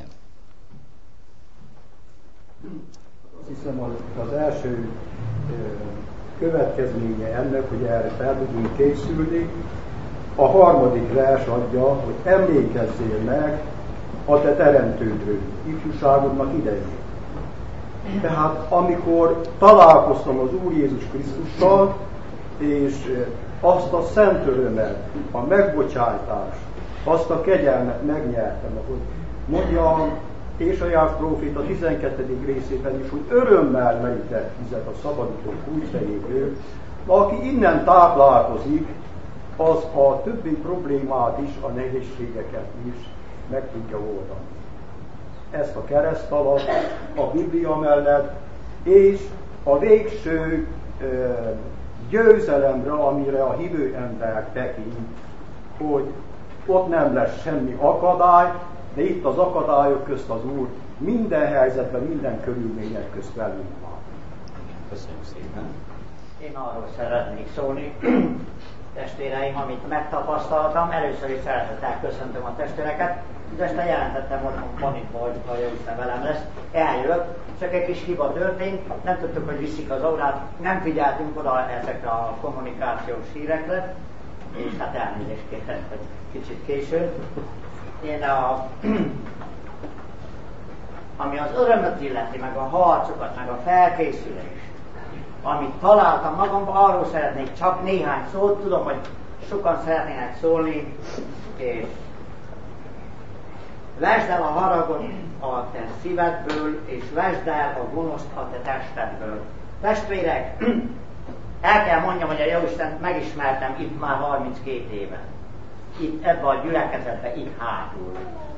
Azt hiszem, az első következménye ennek, hogy erre fel tudunk készülni, a 3. vers adja, hogy emlékezzél meg a te teremtődről, ifjúságodnak idején. Tehát amikor találkoztam az Úr Jézus Krisztussal, és azt a szent örömet, a megbocsájtást, azt a kegyelmet megnyertem, ahogy mondja Ésajász próféta 12. részében is, hogy örömmel merített vizet a szabadító kújfejéből, aki innen táplálkozik, az a többi problémát is, a nehézségeket is meg tudja oldani. ezt a keresztalat a Biblia mellett, és a végső győzelemre, amire a hívő ember tekint, hogy ott nem lesz semmi akadály, de itt az akadályok közt az Úr minden helyzetben, minden körülmények közt velünk van. Köszönjük szépen. Én arról szeretnék szólni, testvéreim, amit megtapasztaltam. Először is szeretettel köszöntöm a testvéreket. Ezt jelentettem otthon Panitba, hogy ha Jóisten velem lesz. Eljövök, csak egy kis hiba történt, nem tudtuk, hogy viszik az órát, nem figyeltünk oda ezekre a kommunikációs hírekre, és hát elnézést kérek, hogy kicsit későn. Én ami az örömöt illeti, meg a harcokat, meg a felkészülést, amit találtam magamban, arról szeretnék csak néhány szót, tudom, hogy sokan szeretnének szólni, és vesd el a haragot a te szívedből, és vesd el a gonoszt a te testedből. Testvérek, el kell mondjam, hogy a Jóistent megismertem itt már 32 éve. Itt ebben a gyülekezetben, itt hátul.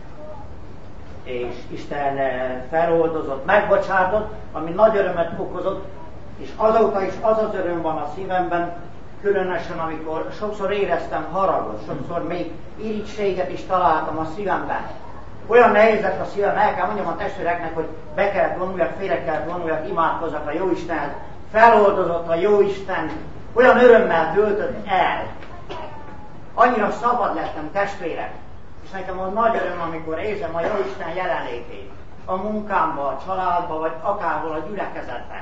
És Isten feloldozott, megbocsátott, ami nagy örömet okozott, és azóta is az az öröm van a szívemben, különösen amikor sokszor éreztem haragot, sokszor még irigységet is találtam a szívemben. Olyan nehéz lett a szívem, el kell mondjam a testvéreknek, hogy be kellett vonuljak, félre kellett vonuljak, imádkozzak a Jóistenhez. Feloldozott a Jóisten, olyan örömmel töltött el. Annyira szabad lettem, testvérek. És nekem az nagy öröm, amikor érzem a Jóisten jelenlétét. A munkámban, a családban, vagy akárhol a gyülekezetben.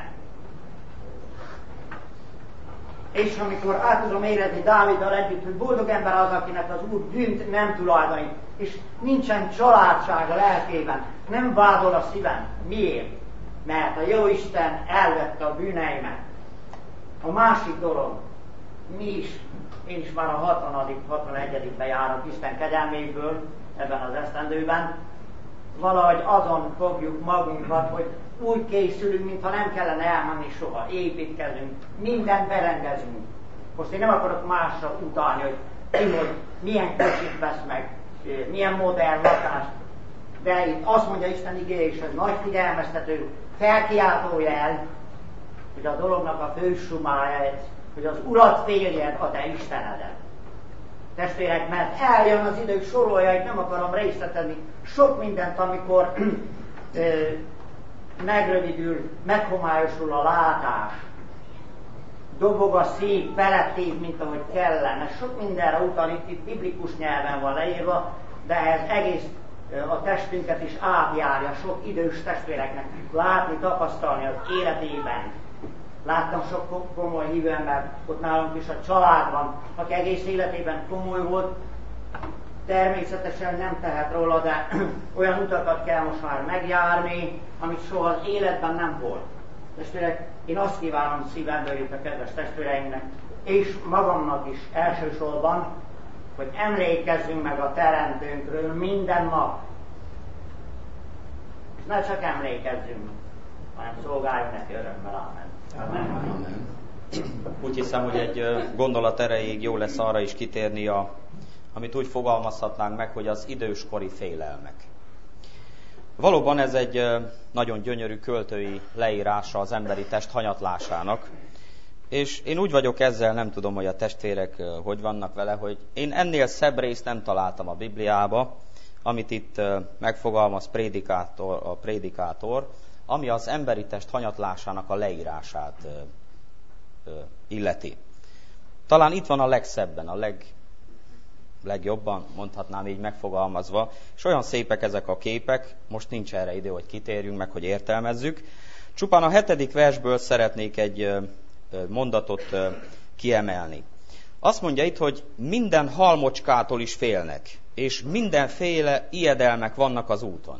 És amikor át tudom érezni Dáviddal együtt, hogy boldog ember az, akinek az Úr bűnt nem tulajdonít, és nincsen családság a lelkében, nem vádol a szívem. Miért? Mert a Jóisten elvette a bűneimet. A másik dolog, én is már a 60. 61. járok Isten kegyelméből ebben az esztendőben, valahogy azon fogjuk magunkat, hogy úgy készülünk, mintha nem kellene elmenni soha, építkezünk, mindent berendezünk. Most én nem akarok másra utalni, hogy milyen kocsit vesz meg, milyen modern lakást, de itt azt mondja Isten igéje, és ez nagy figyelmeztető, felkiáltó jel, hogy a dolognak a fő sumája, hogy az Urat féljed a te Istenedet. Testvérek, mert eljön az idő sorolja, itt nem akarom részletezni sok mindent, amikor megrövidül, meghomályosul a látás, dobog a szív, felettébb, mint ahogy kellene. Sok mindenre utal, itt biblikus nyelven van leírva, de ez egész a testünket is átjárja sok idős testvéreknek látni, tapasztalni az életében. Láttam sok komoly hívő ember ott nálunk is a családban, aki egész életében komoly volt, természetesen nem tehet róla, de olyan utakat kell most már megjárni, amit soha az életben nem volt. Testvérek, én azt kívánom szívemből itt a kedves testvéreinknek, és magamnak is elsősorban, hogy emlékezzünk meg a Teremtőnkről minden nap. És ne csak emlékezzünk, hanem szolgáljunk neki örömmel. Amen. Amen. Úgy hiszem, hogy egy gondolat erejéig jó lesz arra is kitérni, amit úgy fogalmazhatnánk meg, hogy az időskori félelmek. Valóban ez egy nagyon gyönyörű költői leírása az emberi test hanyatlásának, és én úgy vagyok ezzel, nem tudom, hogy a testvérek hogy vannak vele, hogy én ennél szebb részt nem találtam a Bibliába, amit itt megfogalmaz a prédikátor, ami az emberi test hanyatlásának a leírását illeti. Talán itt van a legszebben, a legjobban, mondhatnám így megfogalmazva, és olyan szépek ezek a képek, most nincs erre idő, hogy kitérjünk meg, hogy értelmezzük. Csupán a 7. versből szeretnék egy mondatot kiemelni. Azt mondja itt, hogy minden halmocskától is félnek, és mindenféle ijedelmek vannak az úton.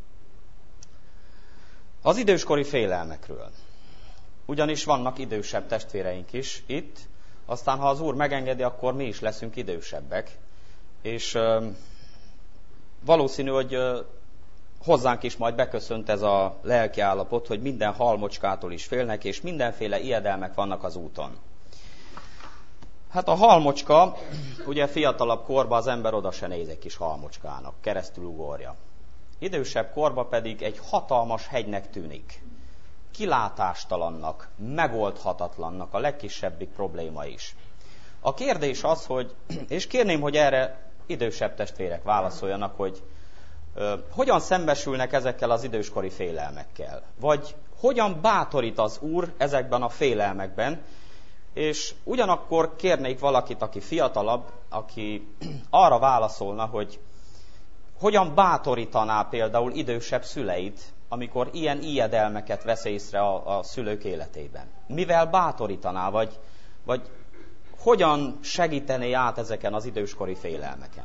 Az időskori félelmekről. Ugyanis vannak idősebb testvéreink is itt, aztán ha az Úr megengedi, akkor mi is leszünk idősebbek. És valószínű, hogy hozzánk is majd beköszönt ez a lelki állapot, hogy minden halmocskától is félnek, és mindenféle ijedelmek vannak az úton. Hát a halmocska, ugye fiatalabb korban az ember oda se néz egy kis halmocskának, keresztül ugorja. idősebb korban pedig egy hatalmas hegynek tűnik. Kilátástalannak, megoldhatatlannak, a legkisebbik probléma is. A kérdés az, hogy, és kérném, hogy erre idősebb testvérek válaszoljanak, hogy hogyan szembesülnek ezekkel az időskori félelmekkel, vagy hogyan bátorít az Úr ezekben a félelmekben, és ugyanakkor kérnék valakit, aki fiatalabb, aki arra válaszolna, hogy hogyan bátorítaná például idősebb szüleit, amikor ilyen ijedelmeket vesz észre a szülők életében. Mivel bátorítaná, vagy hogyan segítené át ezeken az időskori félelmeken?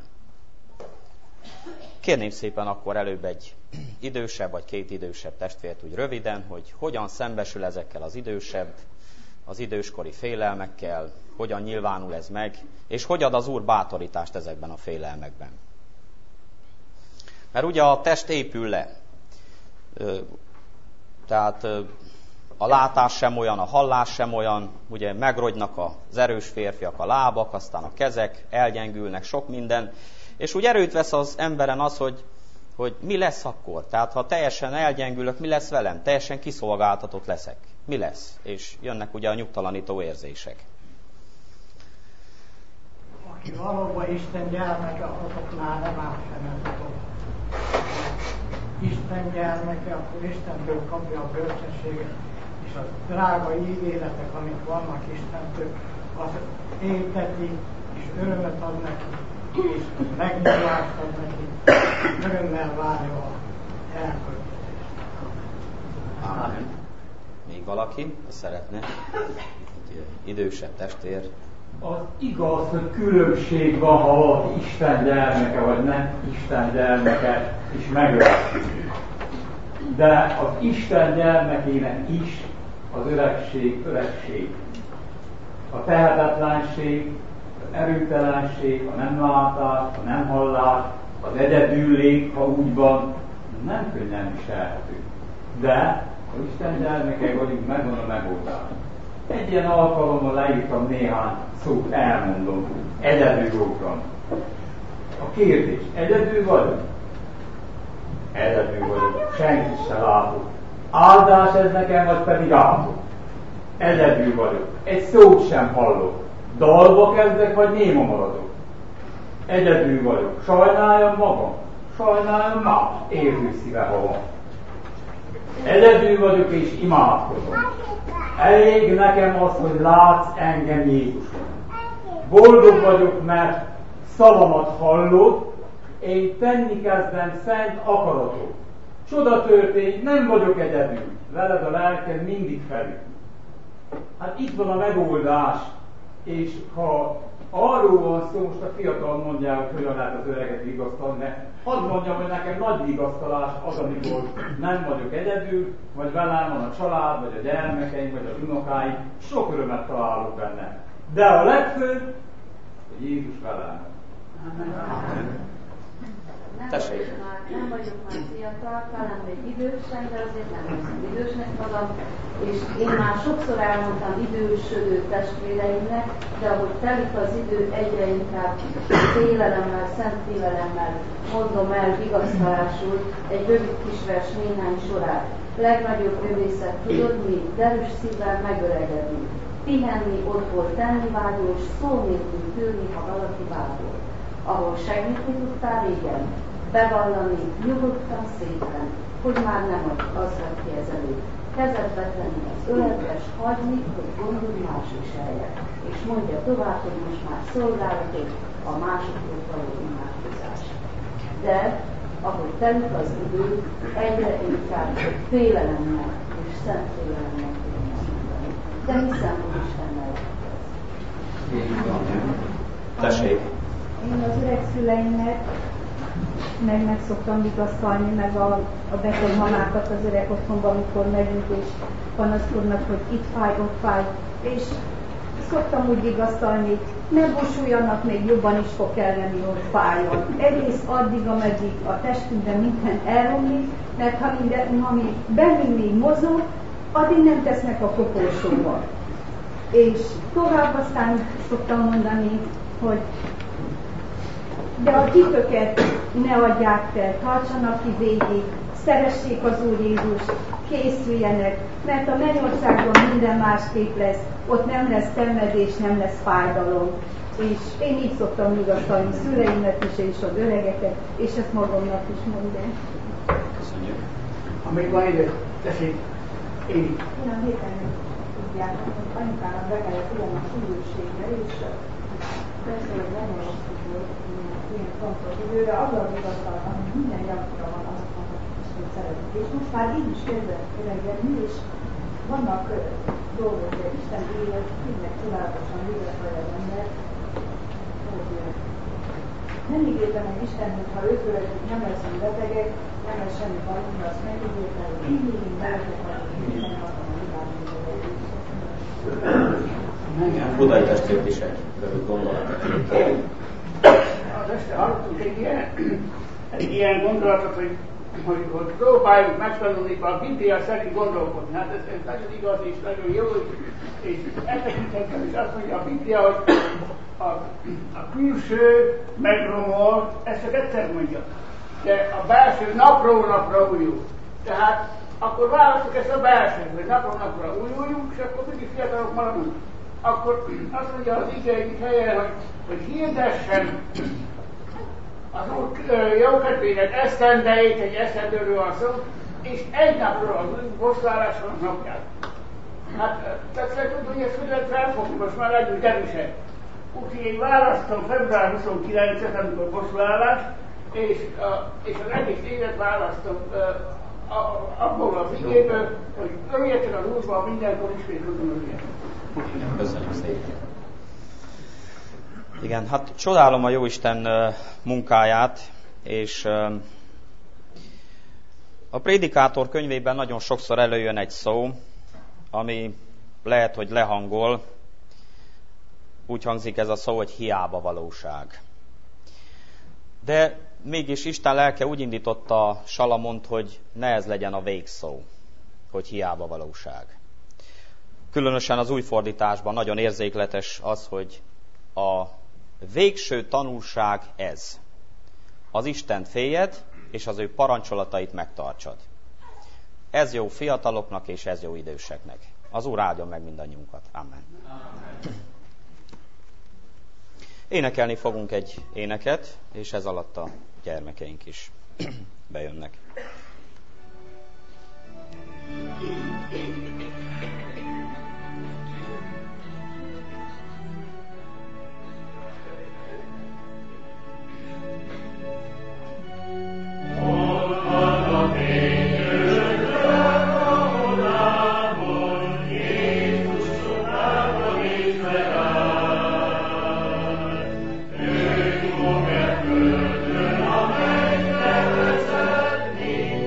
Kérném szépen akkor előbb egy idősebb vagy két idősebb testvért úgy röviden, hogy hogyan szembesül ezekkel az időskori félelmekkel, hogyan nyilvánul ez meg, és hogy ad az Úr bátorítást ezekben a félelmekben. Mert ugye a test épül le, tehát a látás sem olyan, a hallás sem olyan, ugye megrogynak az erős férfiak a lábak, aztán a kezek, elgyengülnek sok minden, és úgy erőt vesz az emberen az, hogy mi lesz akkor? Tehát ha teljesen elgyengülök, mi lesz velem? Teljesen kiszolgáltatott leszek. Mi lesz? És jönnek ugye a nyugtalanító érzések. Aki valóban Isten gyermeke, azoknál nem áll sem. Isten gyermeke, akkor Istentől kapja a bölcsességet, és a drága ígéretek, amik vannak Istentől, az élteti, és örömet ad neki, és megnyilvást ad neki, örömmel várja a elköltözést. Ámen. Még valaki szeretne? Idősebb testvér. Az igaz, hogy különbség van, ha valaki Isten gyermeke, vagy nem Isten gyermeke, és megöregszik. De az Isten gyermekének is az öregség. A tehetetlenség, az erőtelenség, a nem látás, a nem hallás, az egyedüllég, ha úgy van, nem könnyen viselhető. De ha Isten gyermekei vagyunk, megvan a megoldás. Egy ilyen alkalommal leírtam néhány szót, elmondom. Egyedül voltam. A kérdés, egyedül vagyok? Egyedül vagyok, senkit se látok. Áldás ez nekem, vagy pedig áldott? Egyedül vagyok, egy szót sem hallok. Dalba kezdek, vagy néma maradok? Egyedül vagyok, sajnáljam magam, sajnáljam más, érző szíve, ha van. Egyedül vagyok és imádkozom. Elég nekem az, hogy látsz engem, Jézusom. Boldog vagyok, mert szavamat hallod, én tenni kezdem szent akaratot. Csoda történt, nem vagyok egyedül, veled a lelked mindig felül. Hát itt van a megoldás, és ha arról van szó, most a fiatal mondják, hogy hogyan lehet az öreget vigasztalni, de hadd mondjam, hogy nekem nagy vigasztalás az, amikor nem vagyok egyedül, vagy velem van a család, vagy a gyermekeim, vagy az unokáim, sok örömet találok benne. De a legfőbb, hogy Jézus velem. Nem vagyok már fiatal, talán még idősen, de azért nem hiszem idősnek magam, és én már sokszor elmondtam idősödő testvéreimnek, de ahogy telik az idő, egyre inkább félelemmel, szent félelemmel mondom el vigasztalásul egy rövid kis vers néhány sorát. Legnagyobb rövészet, tudod mi? Derűs szívvel megöregedni. Pihenni, otthon tenni vágyó, és szó nélkül tűrni, ha valaki vágyol. Ahol segíteni tudtál régen, bevallani nyugodtan szépen, hogy már nem az vett ki ezelőtt. Kezedbe tenni az öletbe, s hagyni, hogy gondod más viselje. És mondja tovább, hogy most már szolgálatot a másokról való imádkozás. De, ahogy telik az idő, egyre inkább félelemmel és szent félelemmel tudunk mondani. De hiszem, hogy Istennel lesz. Tessék! Én az öregszüleimnek meg szoktam vigasztalni, meg a beteg mamákat az öreg otthonban, amikor megyünk, és panaszkodnak, hogy itt fáj, ott fáj. És szoktam úgy vigasztalni, ne bosuljanak, még jobban is fog kelleni, hogy fájjon. Egész addig, ameddig a testünkben minden elromlik, mert ha mi bennünk még mozog, addig nem tesznek a koporsóba. És tovább aztán szoktam mondani, hogy de a hitüket ne adják fel, tartsanak ki végig, szeressék az Úr Jézust, készüljenek, mert a mennyországban minden másképp lesz, ott nem lesz szenvedés, nem lesz fájdalom. És én így szoktam vigasztalni szüleimnek is, és az öregeket, és ezt magamnak is mondom. Köszönjük. Amíg van idő, tessék, én. Én a héten tudjátok, hogy anyukának be kellett ülni a sűrűségre, és persze, hogy nagyon rosszul volt, ilyen fontos időre, azzal vigasztaltam, hogy minden gyanúra van azoknak, hogy szeretik. És most már így is kezdett öregedni, és vannak dolgok, hogy Isten élet, tényleg csodálatosan vigasztalja az ember, nem ígértem meg Isten, hogy ha őtőletek nem leszünk betegek, nem lesz semmi baj, de azt megígértem, hogy így mégünk beletek vagyok, és Isten adtam a világban. Budai testvért is egy rövid gondolatot. Az este hallottunk egy ilyen gondolatot, hogy próbáljuk megtanulni a Biblia szerint gondolkodni. Hát ez nagyon igaz és nagyon jó, és eltekintetben is azt mondja a Biblia, hogy a külső megromol, ezt csak egyszer mondja, de a belső napról napra újul. Tehát akkor választjuk ezt a belsőt, hogy napról napra újuljunk, és akkor mindig fiatalok maradunk. Akkor azt mondja az igény helyen, hogy hirdessen az Úr jókedvének esztendeit, egy esztendőről van szó, és egy napról az új bosszúálláson napját. Hát tetszett tudni, hogy ezt hogy lehet felfogni, most már legyünk erősek. Úgyhogy én választom február 29-et, amikor bosszúállás, és az egész évet választom abból az igéből, hogy örüljetek az Úrban mindenkor ismét tudunk örüljetek. Köszönjük szépen. Igen, hát csodálom a Jóisten munkáját, és a Prédikátor könyvében nagyon sokszor előjön egy szó, ami lehet, hogy lehangol. Úgy hangzik ez a szó, hogy hiába valóság. De mégis Isten lelke úgy indította Salamont, hogy ne ez legyen a végszó, hogy hiába valóság. Különösen az új fordításban nagyon érzékletes az, hogy a végső tanulság ez. Az Istent féljed, és az ő parancsolatait megtartsad. Ez jó fiataloknak, és ez jó időseknek. Az Úr áldjon meg mindannyiunkat. Amen. Énekelni fogunk egy éneket, és ez alatt a gyermekeink is bejönnek. Amen.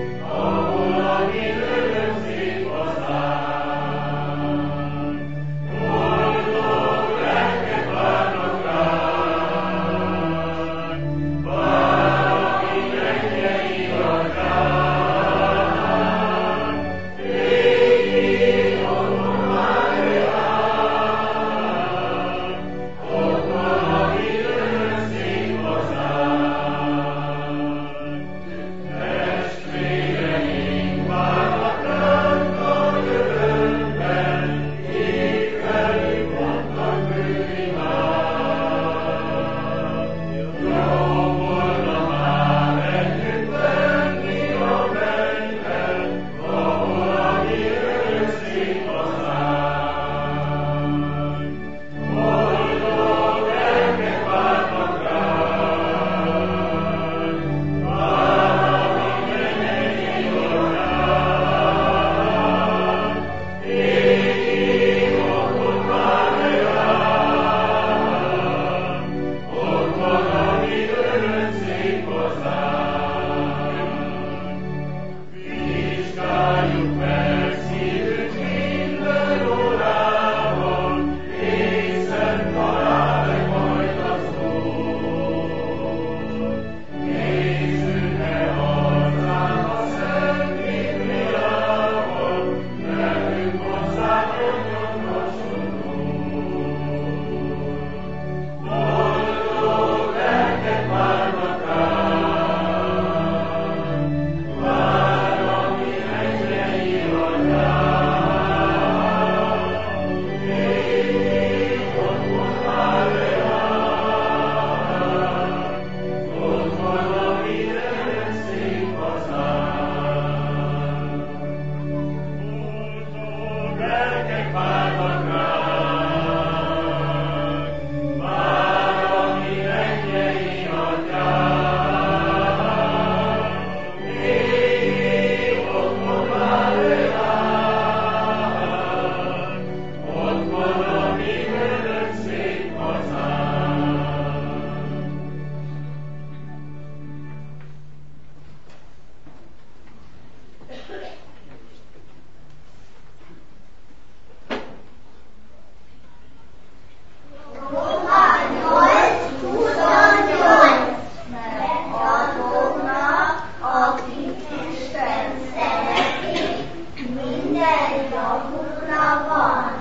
minden javulna van.